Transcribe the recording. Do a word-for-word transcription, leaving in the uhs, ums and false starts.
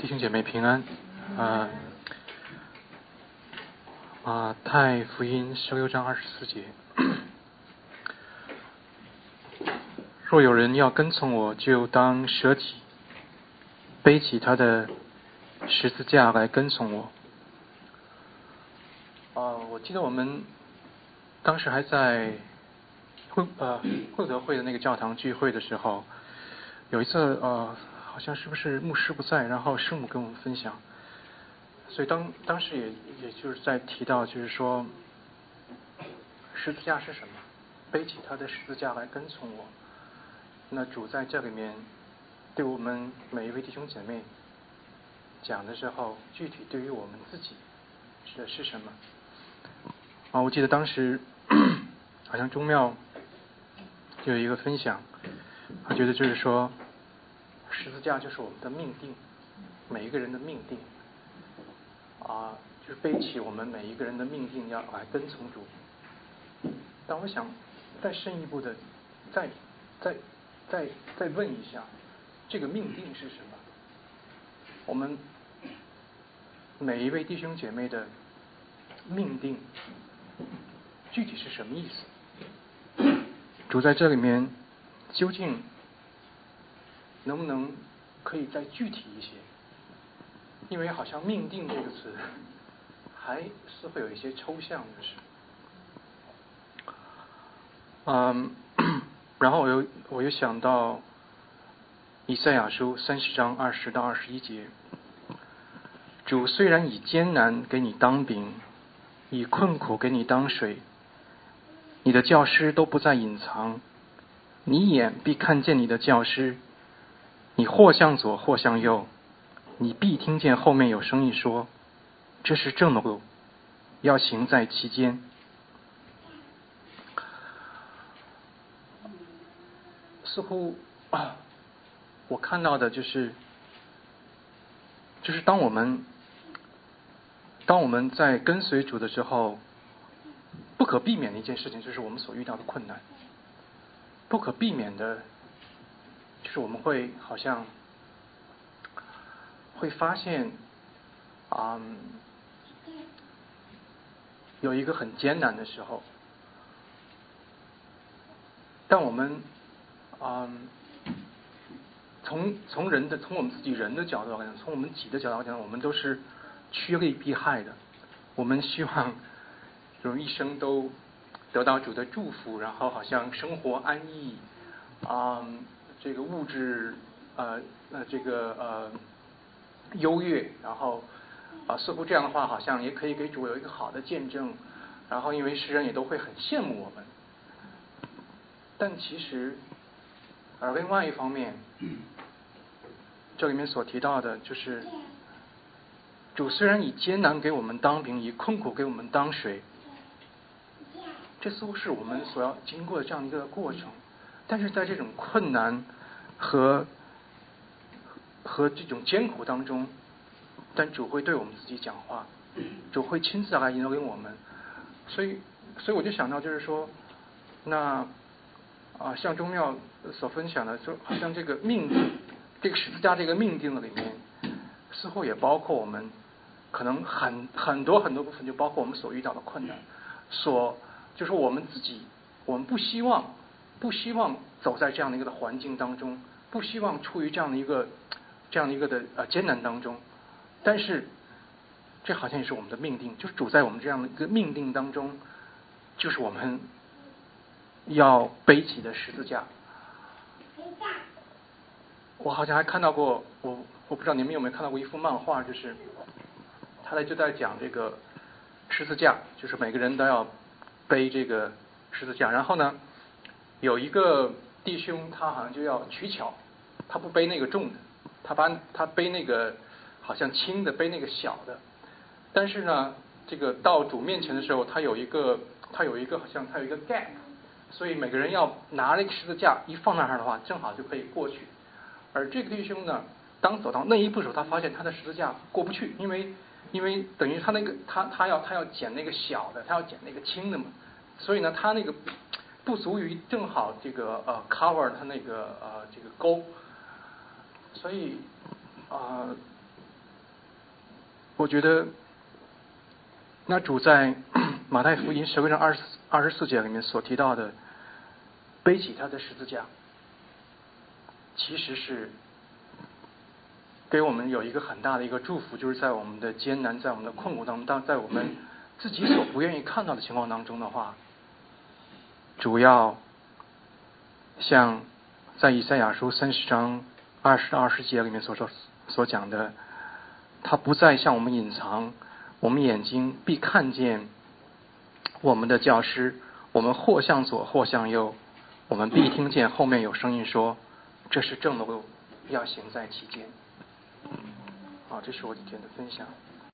弟兄姐妹平安。啊啊，太福音十六章二十四节。若有人要跟从我，就当舍己，背起他的十字架来跟从我。啊，我记得我们当时还在会呃会德会的那个教堂聚会的时候，有一次呃好像是不是牧师不在，然后师母跟我们分享，所以当当时也也就是在提到，就是说十字架是什么？背起他的十字架来跟从我。那主在这里面对我们每一位弟兄姐妹讲的时候，具体对于我们自己指的是什么？啊，我记得当时好像钟庙就有一个分享，他觉得就是说十字架就是我们的命定，每一个人的命定啊，就是背起我们每一个人的命定，要来跟从主。但我想再深一步的，再再再再问一下，这个命定是什么？我们每一位弟兄姐妹的命定具体是什么意思？主在这里面究竟能不能可以再具体一些？因为好像命定这个词还是会有一些抽象的事。嗯，然后我又我又想到以赛亚书三十章二十到二十一节，主虽然以艰难给你当饼，以困苦给你当水，你的教师都不再隐藏，你眼必看见你的教师，你或向左或向右，你必听见后面有声音说，这是正的路，要行在其间。似乎啊，我看到的就是，就是当我们当我们在跟随主的时候，不可避免的一件事情就是我们所遇到的困难，不可避免的，就是我们会好像会发现，嗯，有一个很艰难的时候，但我们，嗯，从从人的从我们自己人的角度来讲，从我们己的角度来讲，我们都是趋利避害的。我们希望就是一生都得到主的祝福，然后好像生活安逸，啊、嗯，这个物质呃呃这个呃优越，然后啊、呃、似乎这样的话，好像也可以给主有一个好的见证，然后因为世人也都会很羡慕我们。但其实，而另外一方面，这里面所提到的就是，主虽然以艰难给我们当饼，以困苦给我们当水，这似乎是我们所要经过的这样一个过程。但是在这种困难和和这种艰苦当中，但主会对我们自己讲话，主会亲自来引领我们。所以，所以我就想到，就是说，那啊，像钟庙所分享的，就好像这个命定，这个十字架这个命定的里面，似乎也包括我们可能很很多很多部分，就包括我们所遇到的困难，所就是我们自己，我们不希望不希望走在这样的一个的环境当中，不希望处于这样的一个这样的一个的呃艰难当中，但是这好像也是我们的命定，就是主在我们这样的一个命定当中，就是我们要背起的十字架。我好像还看到过，我我不知道你们有没有看到过一幅漫画，就是他在就在讲这个十字架，就是每个人都要背这个十字架。然后呢，有一个弟兄他好像就要取巧，他不背那个重的，他把他背那个好像轻的，背那个小的。但是呢，这个到主面前的时候，他有一个他有一个好像他有一个 gap， 所以每个人要拿那个十字架一放那儿的话，正好就可以过去。而这个弟兄呢，当走到那一步的时候，他发现他的十字架过不去，因为因为等于他那个他他要他要捡那个小的，他要捡那个轻的嘛，所以呢，他那个不足以正好这个呃 cover 他那个呃这个沟，所以啊、呃， 我觉得，那主在马太福音十六章二十二十四节里面所提到的，背起他的十字架，其实是给我们有一个很大的一个祝福，就是在我们的艰难，在我们的困苦当中，当在我们自己所不愿意看到的情况当中的话，主要像在以赛亚书三十章二十二十节里面所说所讲的，他不再向我们隐藏，我们眼睛必看见我们的教师，我们或向左或向右，我们必听见后面有声音说，这是正路，要行在其间。好，这是我今天的分享。